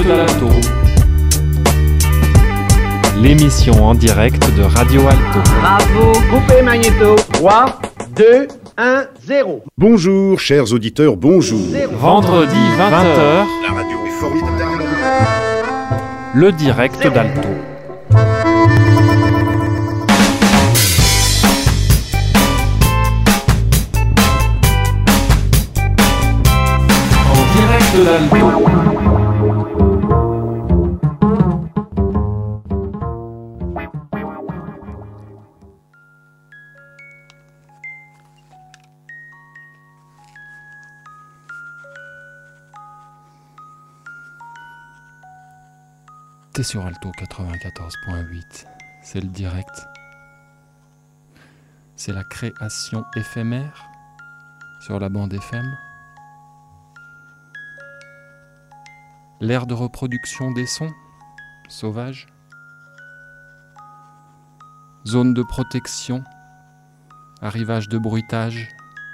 d'Alto. L'émission en direct de Radio Alto. Bravo, coupé magnéto. 3, 2, 1, 0. Bonjour, chers auditeurs, bonjour. Vendredi 20h, La radio est formidable. le direct d'Alto. En direct d'Alto. T'es sur Alto 94.8, c'est le direct. C'est la création éphémère sur la bande FM. L'aire de reproduction des sons sauvages. Zone de protection, arrivage de bruitage.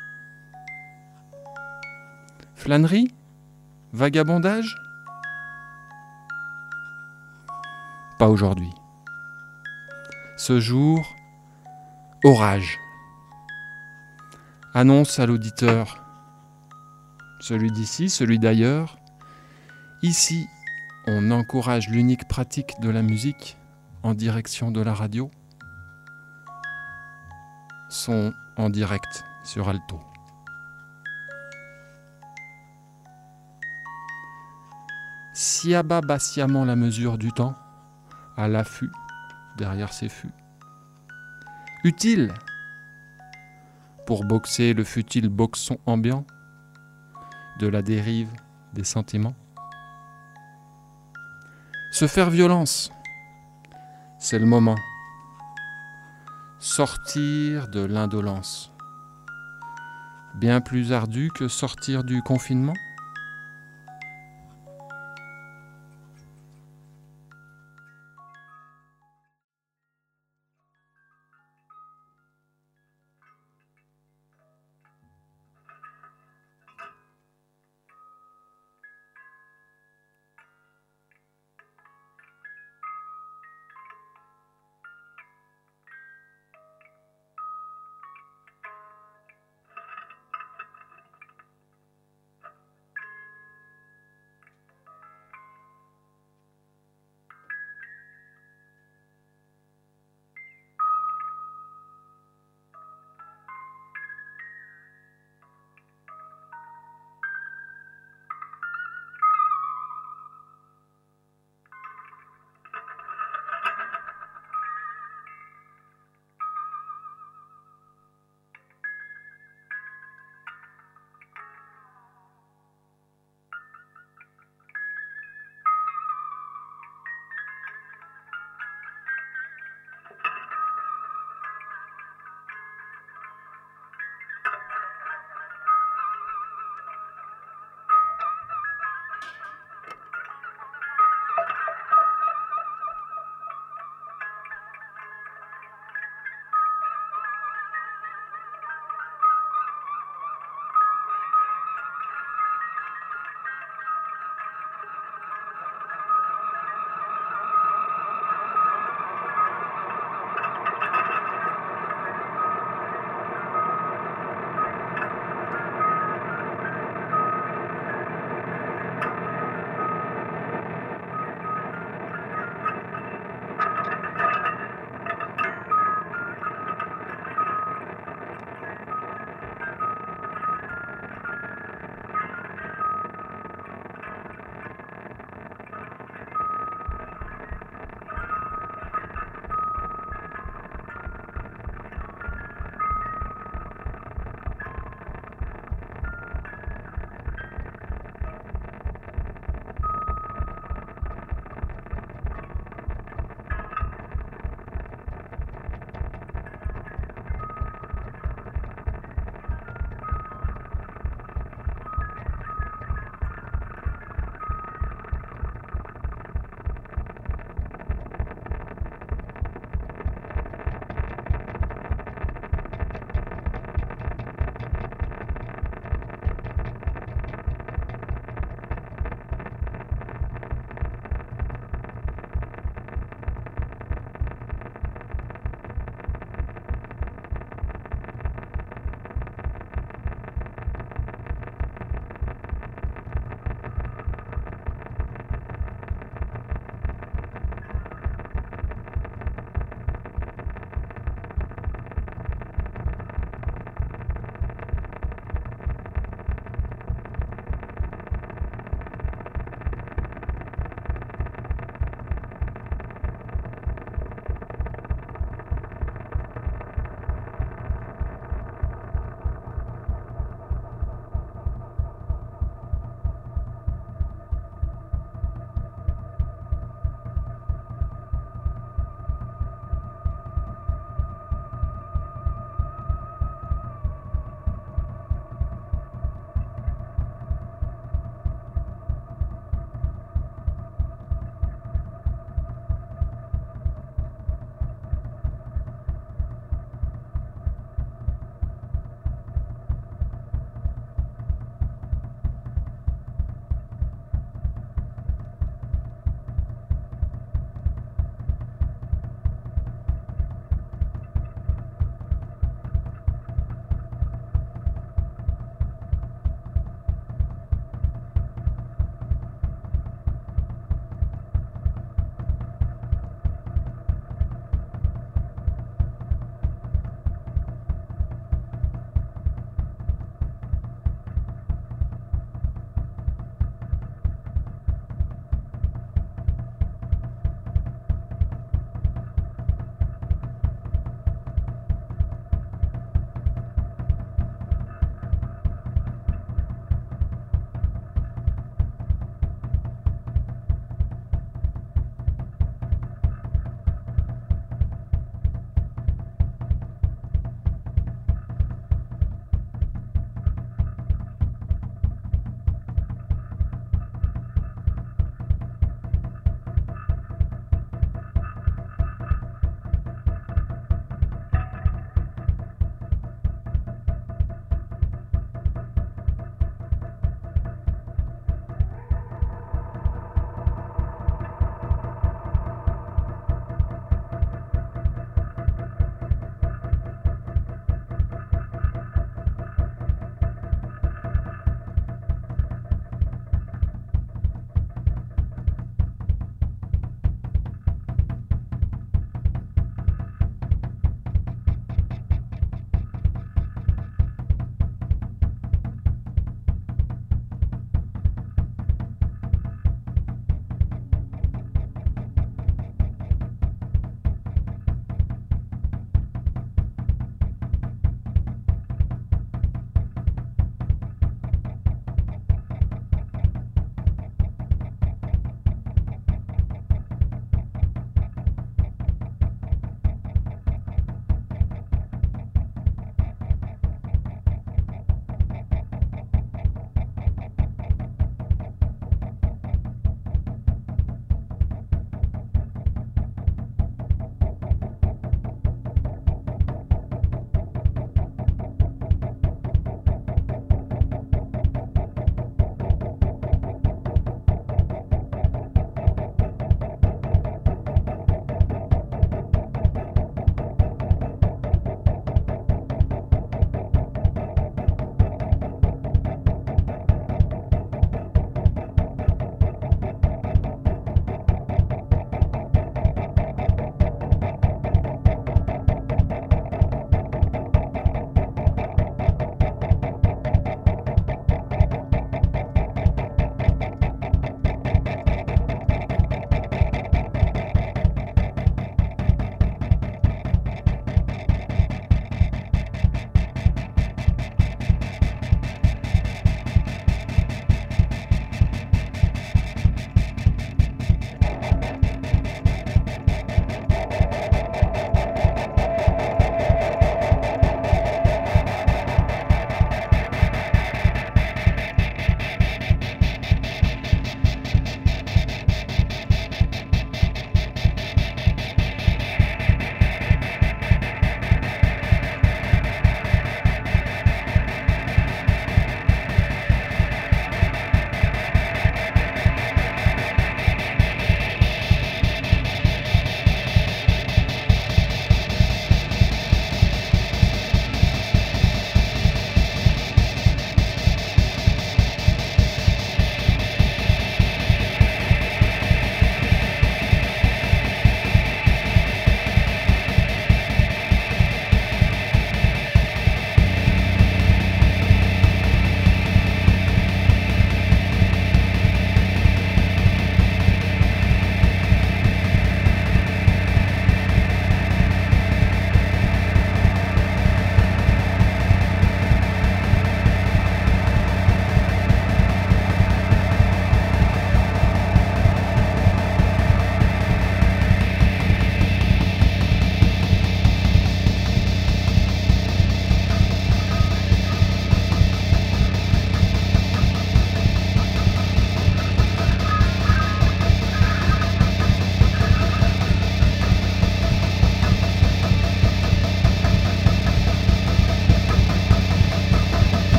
Flânerie, vagabondage. Pas aujourd'hui. Ce jour, orage. Annonce à l'auditeur, celui d'ici, celui d'ailleurs. Ici, on encourage l'unique pratique de la musique en direction de la radio. Son en direct sur Alto. Si abat sciemment la mesure du temps, à l'affût, derrière ses fûts. Utile pour boxer le futile boxon ambiant de la dérive des sentiments. Se faire violence, c'est le moment. Sortir de l'indolence, bien plus ardu que sortir du confinement.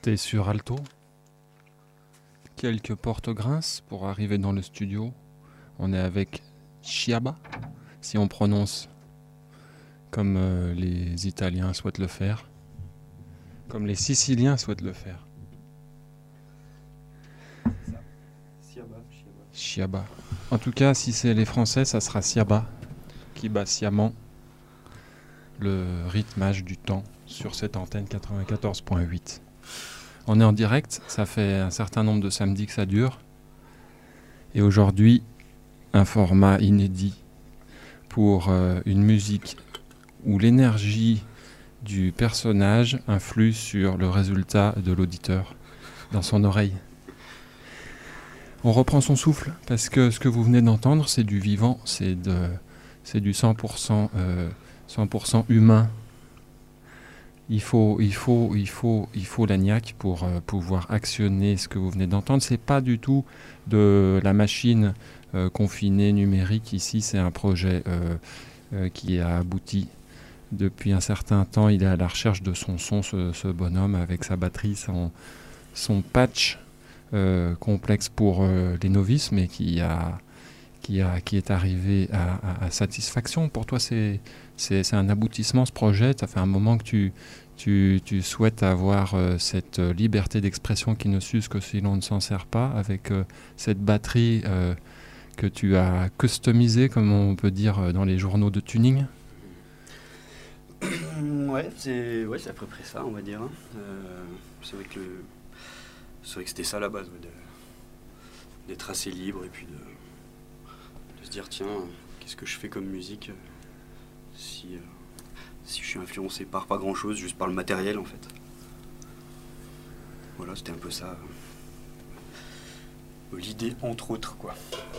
T'es sur Alto. Quelques portes grincent pour arriver dans le studio. On est avec Chiaba, si on prononce comme les Italiens souhaitent le faire, comme les Siciliens souhaitent le faire. Chiaba. En tout cas, si c'est les Français, ça sera Siaba qui bat sciemment le rythmage du temps sur cette antenne 94.8. On est en direct, ça fait un certain nombre de samedis que ça dure. Et aujourd'hui, un format inédit pour une musique où l'énergie du personnage influe sur le résultat de l'auditeur dans son oreille. On reprend son souffle parce que ce que vous venez d'entendre, c'est du vivant, c'est du 100%, 100% humain. Il faut la niaque pour pouvoir actionner ce que vous venez d'entendre. C'est pas du tout de la machine confinée numérique. Ici, c'est un projet qui a abouti depuis un certain temps. Il est à la recherche de son son, ce bonhomme, avec sa batterie, son patch complexe pour les novices, mais qui est arrivé à satisfaction. Pour toi, c'est un aboutissement, ce projet. Ça fait un moment que tu souhaites avoir cette liberté d'expression qui ne s'use que si l'on ne s'en sert pas, avec cette batterie que tu as customisée, comme on peut dire dans les journaux de tuning. Ouais, c'est à peu près ça, on va dire. C'est vrai que c'était ça la base, d'être assez libre et puis de se dire tiens, qu'est-ce que je fais comme musique si je suis influencé par pas grand chose, juste par le matériel en fait. Voilà, c'était un peu ça l'idée, entre autres, quoi.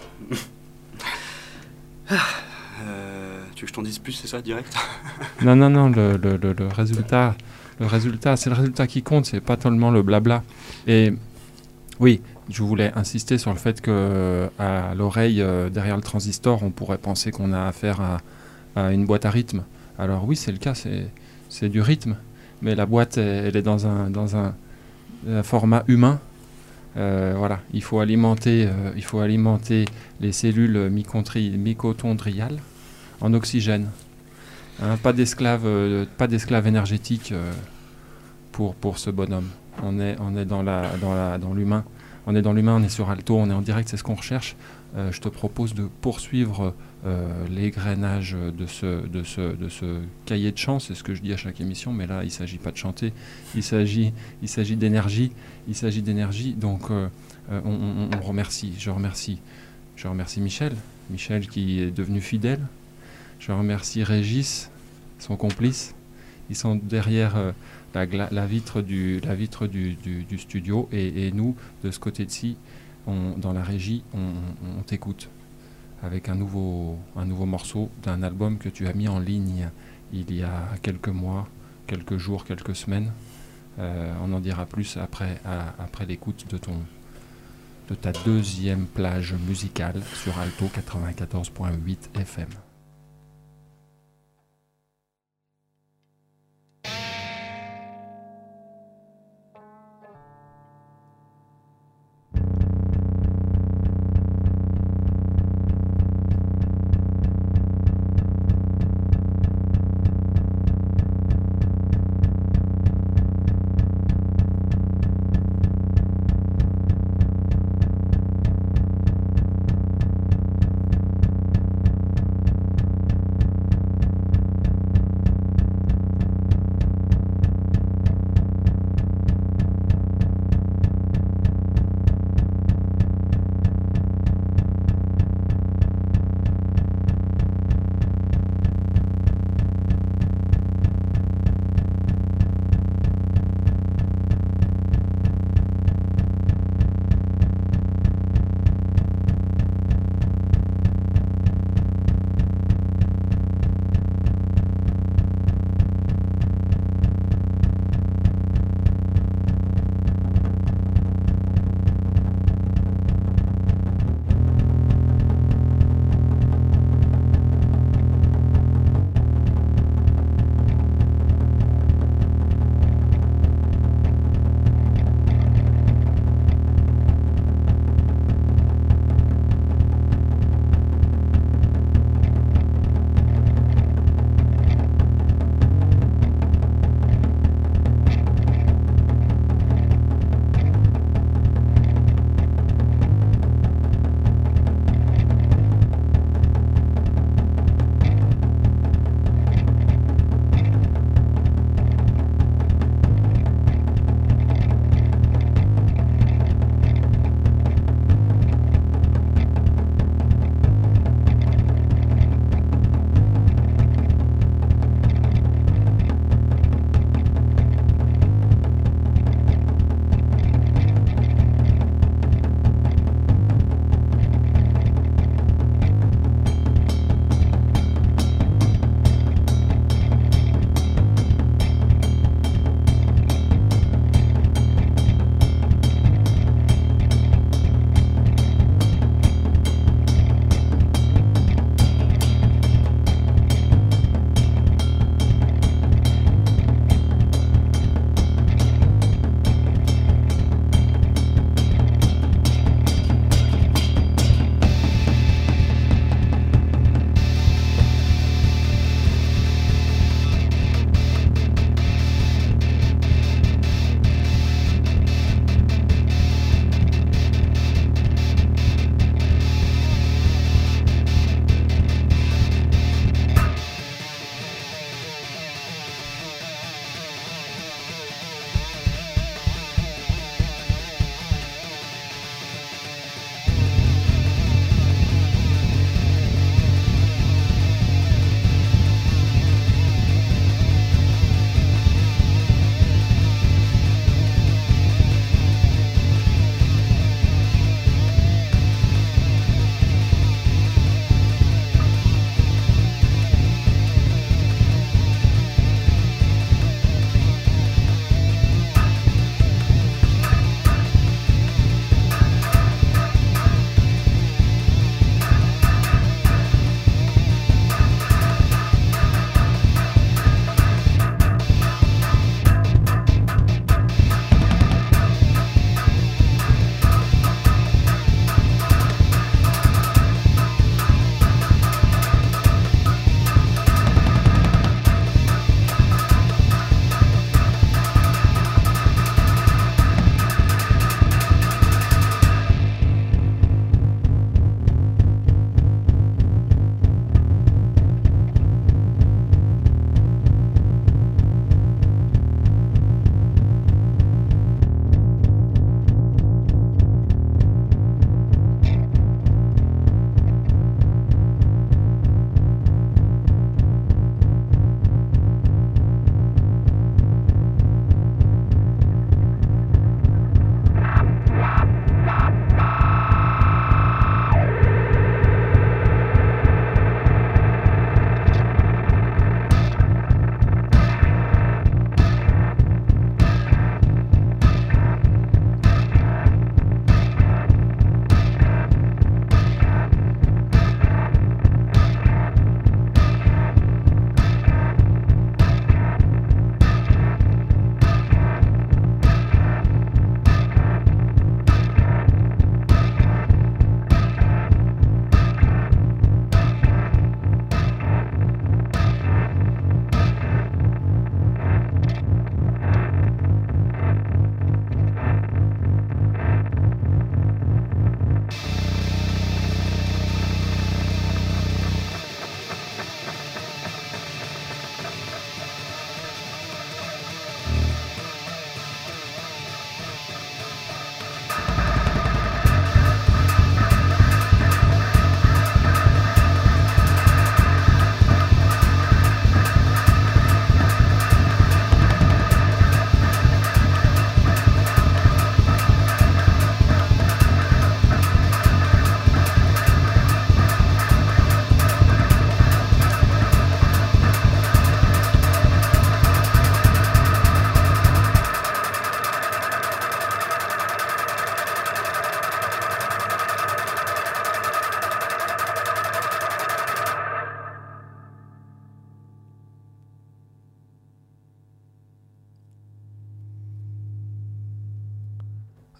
Tu veux que je t'en dise plus, c'est ça, direct? Non, le résultat, c'est le résultat qui compte, c'est pas tellement le blabla. Et oui, je voulais insister sur le fait que à l'oreille, derrière le transistor, on pourrait penser qu'on a affaire à une boîte à rythme. Alors oui, c'est le cas, c'est du rythme, mais la boîte, elle est dans un format humain. Voilà, il faut alimenter les cellules mitochondriales en oxygène. Hein, pas d'esclave énergétique pour ce bonhomme. On est dans l'humain. On est dans l'humain, on est sur Alto, on est en direct, c'est ce qu'on recherche. Je te propose de poursuivre l'égrainage de ce cahier de chant. C'est ce que je dis à chaque émission, mais là, il ne s'agit pas de chanter. Il s'agit d'énergie. Donc, on remercie. Je remercie Michel qui est devenu fidèle. Je remercie Régis, son complice. Ils sont derrière la vitre du studio et nous, de ce côté-ci, dans la régie, on t'écoute avec un nouveau morceau d'un album que tu as mis en ligne il y a quelques mois, quelques jours, quelques semaines. On en dira plus après l'écoute de ta deuxième plage musicale sur Alto 94.8 FM.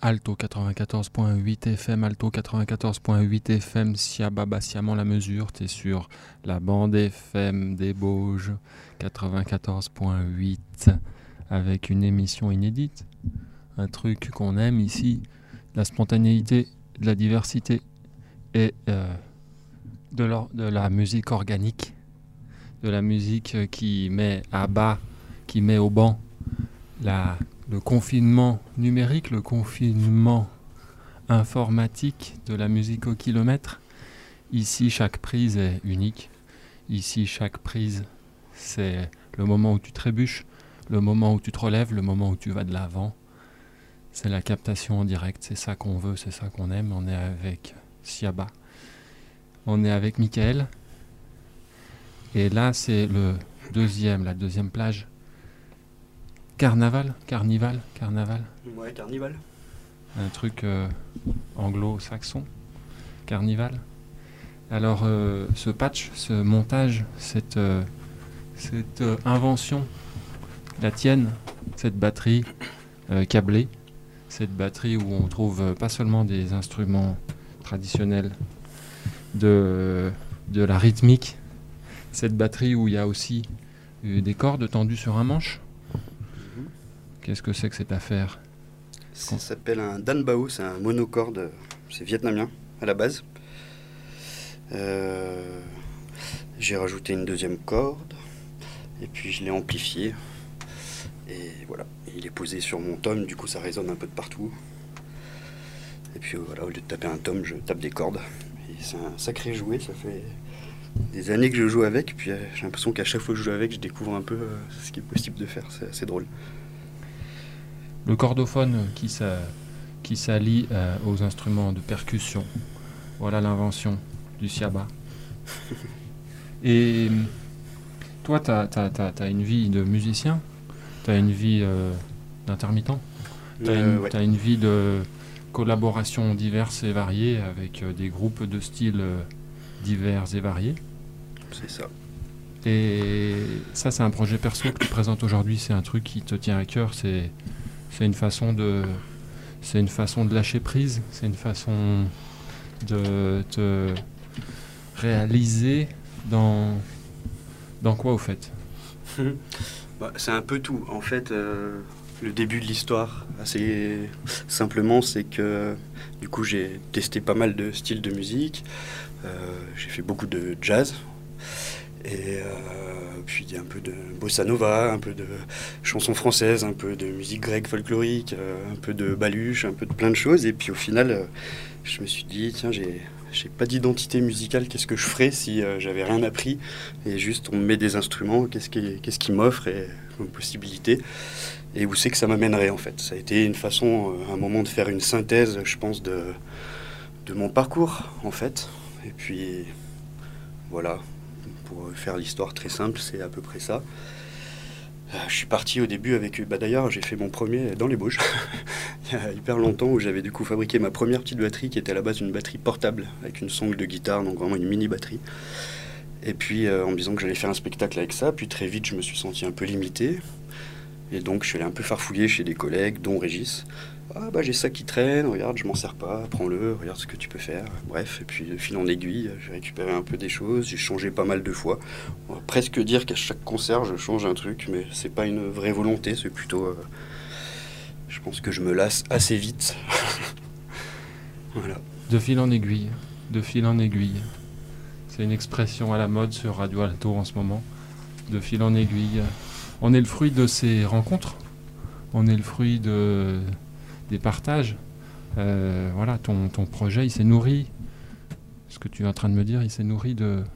Alto 94.8 FM, Alto 94.8 FM, Siaba Bassiamant la mesure, t'es sur la bande FM des Bauges 94.8 avec une émission inédite, un truc qu'on aime ici, la spontanéité, de la diversité et de la musique organique, de la musique qui met à bas, qui met au banc le confinement numérique, le confinement informatique de la musique au kilomètre. Ici, chaque prise est unique. Ici, chaque prise, c'est le moment où tu trébuches, le moment où tu te relèves, le moment où tu vas de l'avant. C'est la captation en direct, c'est ça qu'on veut, c'est ça qu'on aime. On est avec Siaba, on est avec Michael. Et là, c'est la deuxième plage. Carnival. Ouais, Carnival. Un truc anglo-saxon. Carnival. Alors, ce patch, ce montage, cette invention, la tienne, cette batterie câblée, cette batterie où on trouve pas seulement des instruments traditionnels de la rythmique, cette batterie où il y a aussi des cordes tendues sur un manche. Qu'est-ce que c'est que cette affaire? Ça s'appelle un Dan Bao, c'est un monocorde, c'est vietnamien à la base. J'ai rajouté une deuxième corde et puis je l'ai amplifié. Et voilà, il est posé sur mon tom, du coup ça résonne un peu de partout. Et puis voilà, au lieu de taper un tom, je tape des cordes. Et c'est un sacré jouet, ça fait des années que je joue avec, puis j'ai l'impression qu'à chaque fois que je joue avec, je découvre un peu ce qui est possible de faire, c'est assez drôle. Le cordophone qui s'allie aux instruments de percussion. Voilà l'invention du Siaba. Et toi, t'as une vie de musicien, t'as une vie d'intermittent, Ouais. t'as une vie de collaborations diverses et variées avec des groupes de styles divers et variés. C'est ça. Et ça, c'est un projet perso que tu présentes aujourd'hui, c'est un truc qui te tient à cœur, c'est une façon de lâcher prise, c'est une façon de te réaliser dans quoi au fait? C'est un peu tout. En fait, le début de l'histoire, assez simplement, c'est que du coup j'ai testé pas mal de styles de musique. J'ai fait beaucoup de jazz. Et puis un peu de bossa nova, un peu de chansons françaises, un peu de musique grecque folklorique, un peu de baluche, un peu de plein de choses. Et puis au final, je me suis dit, tiens, j'ai pas d'identité musicale, qu'est-ce que je ferais si j'avais rien appris et juste on me met des instruments, qu'est-ce qui m'offre et comme possibilité et où c'est que ça m'amènerait en fait. Ça a été une façon, un moment de faire une synthèse, je pense, de mon parcours en fait. Et puis voilà. Pour faire l'histoire très simple, c'est à peu près ça. Je suis parti au début avec... d'ailleurs, j'ai fait mon premier dans les Bauges, il y a hyper longtemps, où j'avais du coup fabriqué ma première petite batterie, qui était à la base une batterie portable, avec une sangle de guitare, donc vraiment une mini-batterie. Et puis, en me disant que j'allais faire un spectacle avec ça, puis très vite, je me suis senti un peu limité. Et donc, je suis allé un peu farfouiller chez des collègues, dont Régis. Ah bah j'ai ça qui traîne, regarde, je m'en sers pas, prends-le, regarde ce que tu peux faire. Bref, et puis de fil en aiguille, j'ai récupéré un peu des choses, j'ai changé pas mal de fois. On va presque dire qu'à chaque concert, je change un truc, mais c'est pas une vraie volonté, c'est plutôt... je pense que je me lasse assez vite. Voilà. De fil en aiguille, de fil en aiguille. C'est une expression à la mode sur Radio Alto en ce moment. De fil en aiguille. On est le fruit de ces rencontres, on est le fruit des partages. Voilà, ton projet, il s'est nourri. Ce que tu es en train de me dire, il s'est nourri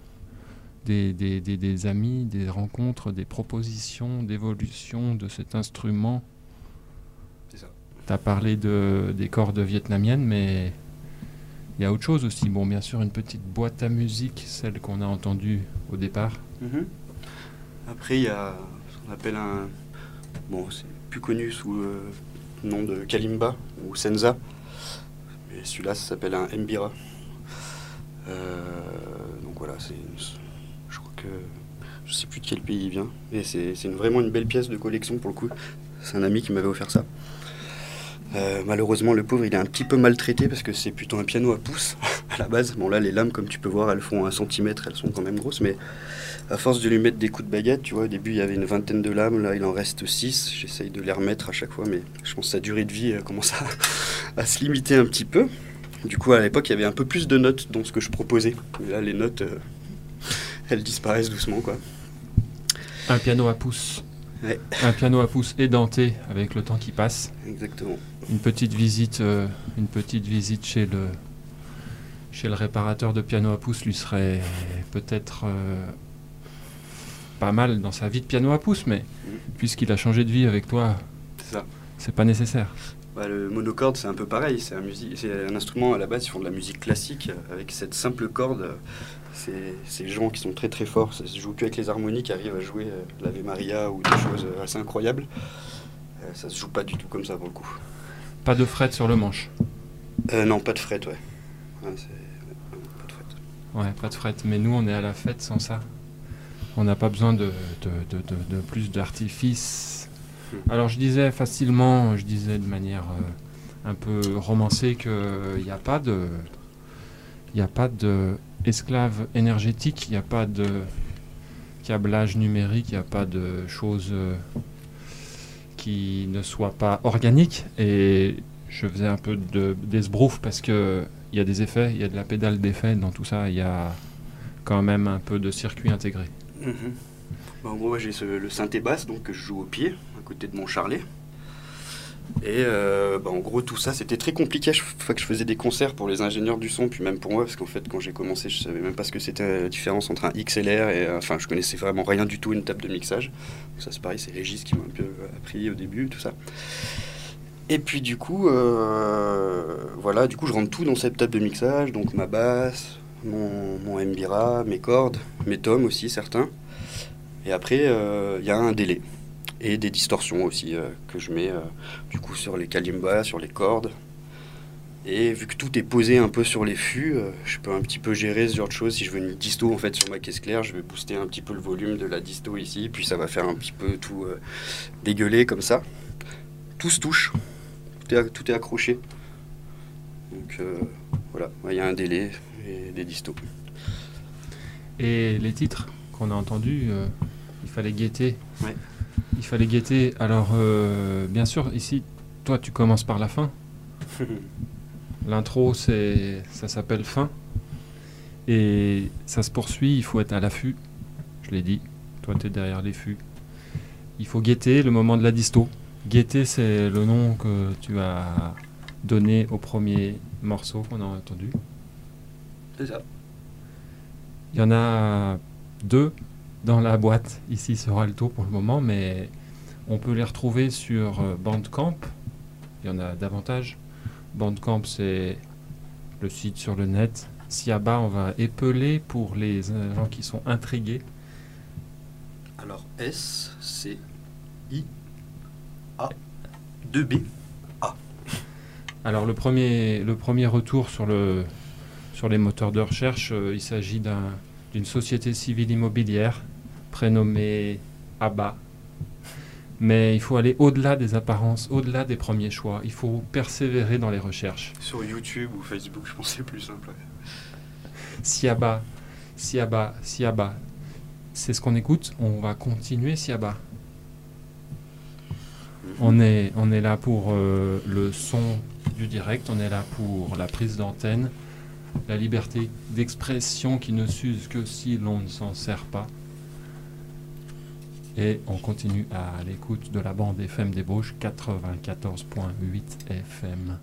des amis, des rencontres, des propositions, d'évolution de cet instrument. C'est ça. Tu as parlé des cordes vietnamiennes, mais il y a autre chose aussi. Bon, bien sûr, une petite boîte à musique, celle qu'on a entendue au départ. Après, il y a ce qu'on appelle un... Bon, c'est plus connu sous le nom de Kalimba ou Senza. Et celui-là, ça s'appelle un Mbira. Donc voilà, je crois que... Je sais plus de quel pays il vient. Et c'est vraiment une belle pièce de collection pour le coup. C'est un ami qui m'avait offert ça. Malheureusement, le pauvre, il est un petit peu maltraité parce que c'est plutôt un piano à pouce à la base. Bon, là, les lames, comme tu peux voir, elles font 1 centimètre, elles sont quand même grosses, mais à force de lui mettre des coups de baguette, tu vois, au début, il y avait une vingtaine de lames, là, il en reste 6. J'essaye de les remettre à chaque fois, mais je pense que sa durée de vie commence à se limiter un petit peu. Du coup, à l'époque, il y avait un peu plus de notes dans ce que je proposais. Mais là, les notes, elles disparaissent doucement, quoi. Un piano à pouce. Ouais. Un piano à pouce édenté avec le temps qui passe. Exactement. Une petite visite chez le réparateur de piano à pouce lui serait peut-être pas mal dans sa vie de piano à pouce, mais puisqu'il a changé de vie avec toi, C'est ça. c'est pas nécessaire. Bah, le monocorde, c'est un peu pareil. C'est un instrument, à la base, ils font de la musique classique avec cette simple corde. C'est gens qui sont très très forts. Ça se joue qu'avec les harmonies qui arrivent à jouer l'Ave Maria ou des choses assez incroyables. Ça se joue pas du tout comme ça pour le coup. Pas de fret sur le manche. Non, pas de fret, ouais. Pas de fret. Ouais, pas de fret. Mais nous, on est à la fête sans ça. On n'a pas besoin de plus d'artifice. Alors je disais de manière un peu romancée qu'il n'y a pas de esclave énergétique, il n'y a pas de câblage numérique, il n'y a pas de choses qui ne soient pas organiques. Et je faisais un peu d'esbrouf parce qu'il y a des effets, il y a de la pédale d'effet dans tout ça, il y a quand même un peu de circuit intégré. Bah, en gros, j'ai le synthé basse donc, que je joue au pied, à côté de mon charlet. Et en gros, tout ça, c'était très compliqué chaque fois que je faisais des concerts pour les ingénieurs du son, puis même pour moi, parce qu'en fait, quand j'ai commencé, je savais même pas ce que c'était la différence entre un XLR et... Enfin, je connaissais vraiment rien du tout, une table de mixage. Donc ça, c'est pareil, c'est Régis qui m'a un peu appris au début, tout ça. Et puis du coup, voilà, du coup, je rentre tout dans cette table de mixage, donc ma basse, mon Mbira, mes cordes, mes toms aussi, certains. Et après, il y a un délai. Et des distorsions aussi que je mets du coup sur les kalimbas, sur les cordes. Et vu que tout est posé un peu sur les fûts, je peux un petit peu gérer ce genre de choses. Si je veux une disto en fait sur ma caisse claire, je vais booster un petit peu le volume de la disto ici, puis ça va faire un petit peu tout dégueuler comme ça. Tout se touche, tout est accroché. Donc voilà, il y a un délai et des distos. Et les titres qu'on a entendus, il fallait guetter. Ouais. Il fallait guetter. Alors, bien sûr, ici, toi, tu commences par la fin. L'intro, ça s'appelle fin. Et ça se poursuit, il faut être à l'affût. Je l'ai dit, toi, tu es derrière les fûts. Il faut guetter le moment de la disto. Guetter, c'est le nom que tu as donné au premier morceau qu'on a entendu. C'est ça. Il y en a 2 dans la boîte ici sur Alto pour le moment, mais on peut les retrouver sur Bandcamp. Il y en a davantage. Bandcamp, c'est le site sur le net. Siaba, on va épeler pour les gens qui sont intrigués. Alors S-C-I-A 2B. Alors le premier retour sur les moteurs de recherche, il s'agit d'une société civile immobilière prénommée ABBA. Mais il faut aller au-delà des apparences, au-delà des premiers choix. Il faut persévérer dans les recherches. Sur YouTube ou Facebook, je pense que c'est plus simple. Siaba, Siaba, Siaba. C'est ce qu'on écoute. On va continuer Siaba. On est là pour le son du direct. On est là pour la prise d'antenne. La liberté d'expression qui ne s'use que si l'on ne s'en sert pas. Et on continue à l'écoute de la bande FM des Bauges, 94.8 FM.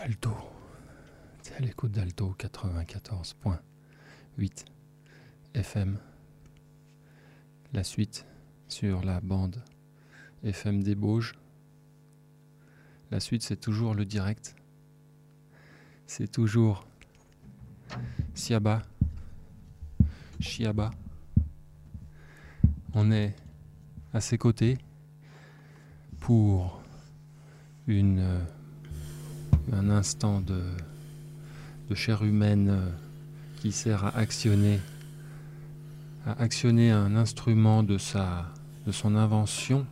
Alto. C'est à l'écoute d'Alto 94.8 FM. La suite sur la bande FM des Bauges. La suite, c'est toujours le direct. C'est toujours Siaba. Chiaba. On est à ses côtés pour un instant de chair humaine qui sert à actionner un instrument de son invention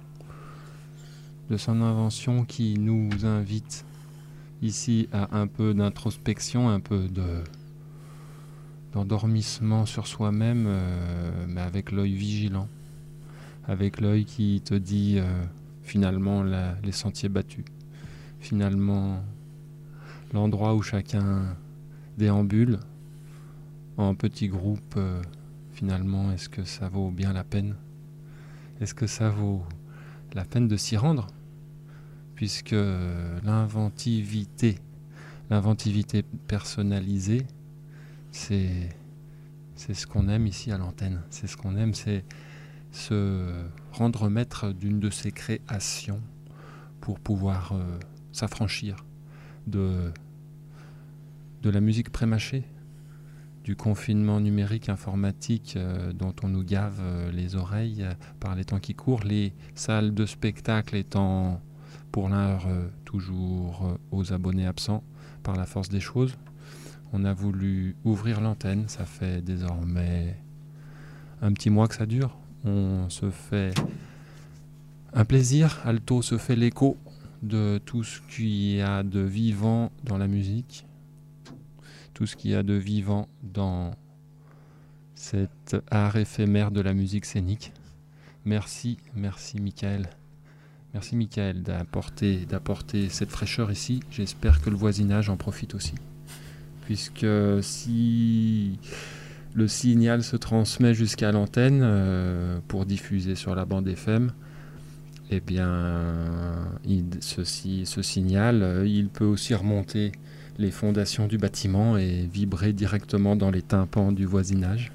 qui nous invite ici à un peu d'introspection, un peu d'endormissement sur soi-même, mais avec l'œil vigilant, avec l'œil qui te dit finalement les sentiers battus, finalement l'endroit où chacun déambule en petits groupes. Finalement, est-ce que ça vaut bien la peine? Est-ce que ça vaut la peine de s'y rendre? Puisque l'inventivité personnalisée, c'est ce qu'on aime ici à l'antenne. C'est ce qu'on aime, c'est se rendre maître d'une de ses créations pour pouvoir s'affranchir de la musique prémâchée, du confinement numérique informatique dont on nous gave les oreilles par les temps qui courent, les salles de spectacle étant pour l'heure toujours aux abonnés absents par la force des choses. On a voulu ouvrir l'antenne, ça fait désormais un petit mois que ça dure. On se fait un plaisir, Alto se fait l'écho de tout ce qu'il y a de vivant dans la musique, tout ce qu'il y a de vivant dans cet art éphémère de la musique scénique. Merci Michael. Merci Michael d'apporter cette fraîcheur ici. J'espère que le voisinage en profite aussi. Puisque si le signal se transmet jusqu'à l'antenne pour diffuser sur la bande FM, eh bien, ce signal, il peut aussi remonter les fondations du bâtiment et vibrer directement dans les tympans du voisinage.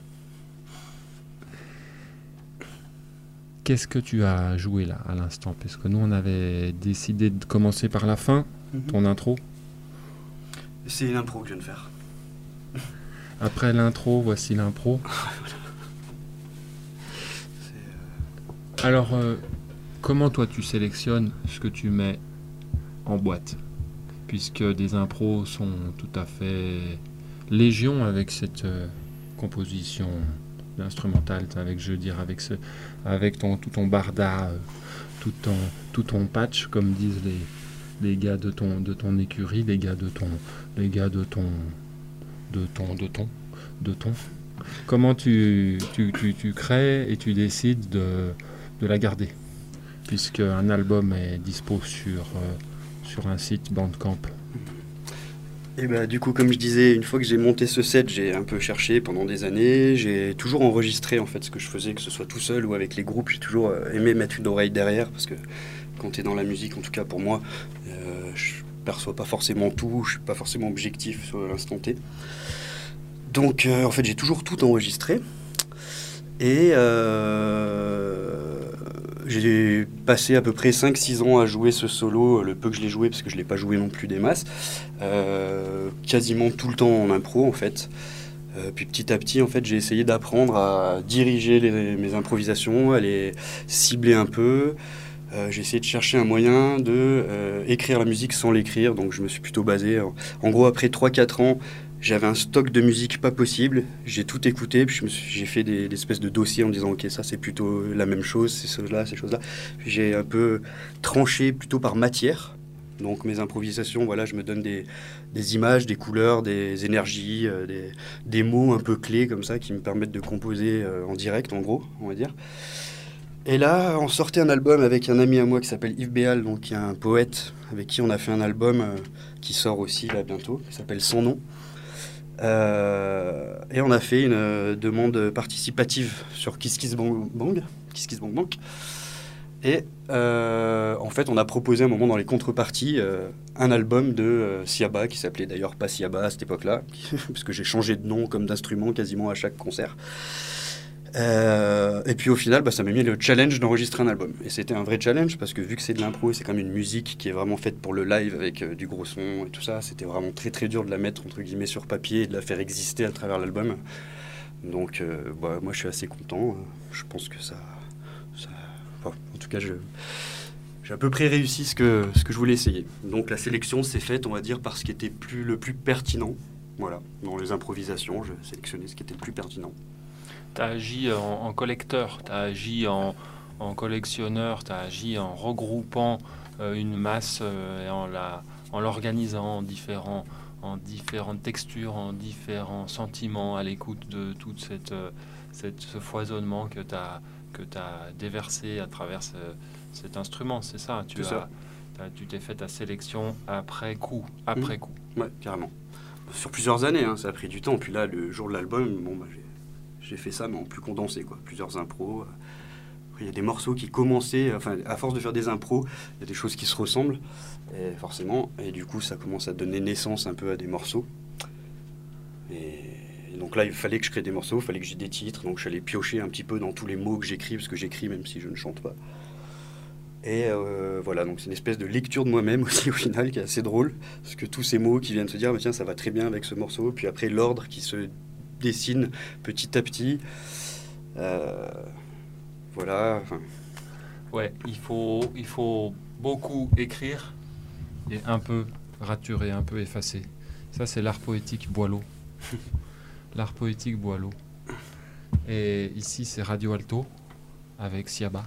Qu'est-ce que tu as joué là à l'instant? Parce que nous on avait décidé de commencer par la fin, ton intro. C'est l'impro que je viens de faire. Après l'intro, voici l'impro. Alors, comment toi tu sélectionnes ce que tu mets en boîte? Puisque des impros sont tout à fait légion avec cette composition instrumentale, avec tout ton barda, tout ton patch, comme disent les gars de ton écurie, les gars de ton. Comment tu crées et tu décides de la garder, puisque un album est dispo sur un site Bandcamp. Et bah du coup, comme je disais, une fois que j'ai monté ce set, j'ai un peu cherché pendant des années. J'ai toujours enregistré en fait ce que je faisais, que ce soit tout seul ou avec les groupes. J'ai toujours aimé mettre une oreille derrière, parce que quand tu es dans la musique, en tout cas pour moi, je perçois pas forcément tout, je suis pas forcément objectif sur l'instant T. Donc en fait j'ai toujours tout enregistré. Et j'ai passé à peu près 5-6 ans à jouer ce solo, le peu que je l'ai joué, parce que je ne l'ai pas joué non plus des masses, quasiment tout le temps en impro en fait. Puis petit à petit en fait j'ai essayé d'apprendre à diriger mes improvisations, à les cibler un peu. J'ai essayé de chercher un moyen de écrire la musique sans l'écrire, donc je me suis plutôt basé. En gros, après 3-4 ans, j'avais un stock de musique pas possible, j'ai tout écouté, puis j'ai fait des espèces de dossiers en disant ok, ça c'est plutôt la même chose, c'est ces choses-là. Puis j'ai un peu tranché plutôt par matière. Donc mes improvisations, voilà, je me donne des images, des couleurs, des énergies, des mots un peu clés comme ça qui me permettent de composer en direct, en gros, on va dire. Et là, on sortait un album avec un ami à moi qui s'appelle Yves Béal, donc qui est un poète avec qui on a fait un album qui sort aussi là bientôt, qui s'appelle Sans nom. Et on a fait une demande participative sur Kiss Kiss Bang Bang. Et en fait, on a proposé un moment dans les contreparties un album de Siaba, qui s'appelait d'ailleurs pas Siaba à cette époque-là, parce que j'ai changé de nom comme d'instrument quasiment à chaque concert. Et puis au final, ça m'a mis le challenge d'enregistrer un album. Et c'était un vrai challenge, parce que vu que c'est de l'impro, c'est quand même une musique qui est vraiment faite pour le live avec du gros son et tout ça, c'était vraiment très très dur de la mettre entre guillemets sur papier et de la faire exister à travers l'album. Donc moi je suis assez content. Je pense que ça enfin, en tout cas j'ai à peu près réussi ce que je voulais essayer. Donc la sélection s'est faite, on va dire, par ce qui était le plus pertinent. Voilà, dans les improvisations, je sélectionnais ce qui était le plus pertinent. Tu as agi en collecteur, tu as agi en collectionneur, tu as agi en regroupant une masse et en l'organisant en différentes textures, en différents sentiments à l'écoute de tout ce foisonnement que tu as déversé à travers cet instrument. C'est ça, tu t'es fait ta sélection après coup. Ouais, carrément. Sur plusieurs années, hein, ça a pris du temps. Puis là, le jour de l'album, j'ai fait ça, mais en plus condensé, quoi. Plusieurs impros. Après, il y a des morceaux qui commençaient, enfin, à force de faire des impros, il y a des choses qui se ressemblent, forcément. Et du coup, ça commence à donner naissance un peu à des morceaux. Et donc là, il fallait que je crée des morceaux, il fallait que j'ai des titres. Donc je suis allé piocher un petit peu dans tous les mots que j'écris, parce que j'écris même si je ne chante pas. Et voilà, donc c'est une espèce de lecture de moi-même aussi au final qui est assez drôle, parce que tous ces mots qui viennent se dire tiens, ça va très bien avec ce morceau, puis après l'ordre qui se dessine petit à petit, voilà. Enfin. Ouais, il faut beaucoup écrire et un peu raturer, un peu effacer. Ça, c'est l'art poétique Boileau. L'art poétique Boileau. Et ici, c'est Radio Alto avec Siaba.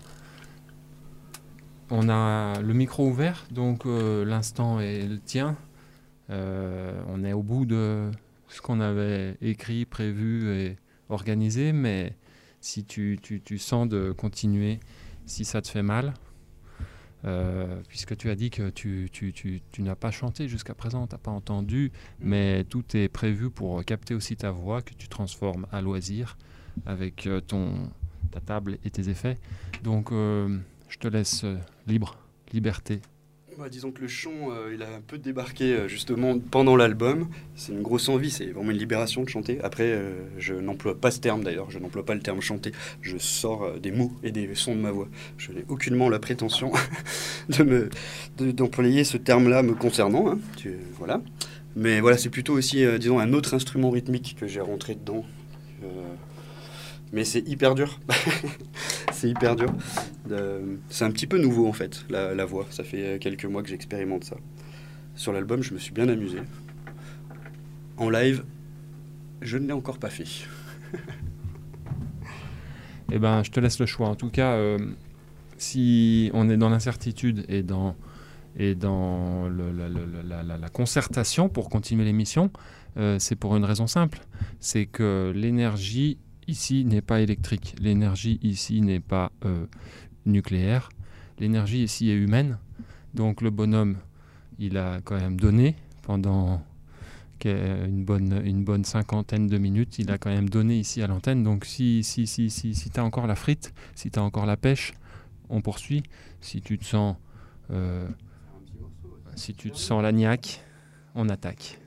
On a le micro ouvert, donc l'instant est le tien. On est au bout de ce qu'on avait écrit, prévu et organisé, mais si tu sens de continuer, si ça te fait mal, puisque tu as dit que tu n'as pas chanté jusqu'à présent, tu n'as pas entendu, mais tout est prévu pour capter aussi ta voix, que tu transformes à loisir avec ta table et tes effets. Donc je te laisse liberté. Disons que le chant, il a un peu débarqué justement pendant l'album. C'est une grosse envie, c'est vraiment une libération de chanter. Après, je n'emploie pas ce terme d'ailleurs, je n'emploie pas le terme chanter. Je sors des mots et des sons de ma voix. Je n'ai aucunement la prétention d'employer ce terme-là me concernant. Hein. Voilà. Mais voilà, c'est plutôt aussi, disons, un autre instrument rythmique que j'ai rentré dedans. Mais c'est hyper dur. C'est hyper dur. C'est un petit peu nouveau en fait, la voix. Ça fait quelques mois que j'expérimente ça. Sur l'album, je me suis bien amusé. En live, je ne l'ai encore pas fait. Eh ben, je te laisse le choix. En tout cas, si on est dans l'incertitude et dans la concertation pour continuer l'émission, c'est pour une raison simple. C'est que l'énergie ici n'est pas électrique. L'énergie ici n'est pas nucléaire. L'énergie ici est humaine. Donc le bonhomme, il a quand même donné pendant une bonne cinquantaine de minutes. Il a quand même donné ici à l'antenne. Donc si tu as encore la frite, si tu as encore la pêche, on poursuit. Si tu te sens la niaque, on attaque.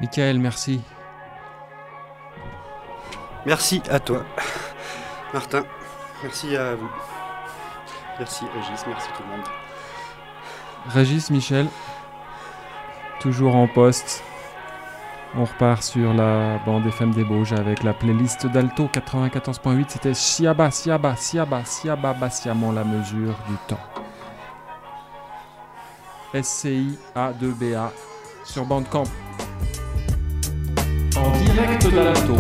Michael, merci. Merci à toi, Martin. Merci à vous. Merci Régis, merci tout le monde. Régis, Michel, toujours en poste. On repart sur la bande FM des Bauges avec la playlist d'Alto 94.8. C'était Siaba, Siaba, Siaba, Siaba, Bassiamant la mesure du temps. SCI-A2BA sur Bandcamp. En direct d'Alto.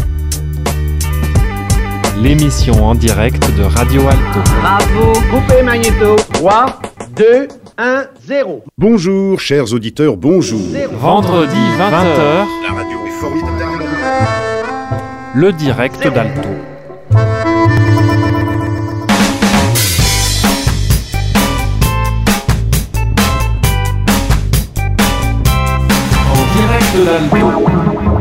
L'émission en direct de Radio Alto. Bravo, coupé magnéto. 3, 2, 1, 0. Bonjour, chers auditeurs, bonjour. Vendredi 20h, La radio est formidable. le direct d'Alto. En direct d'Alto.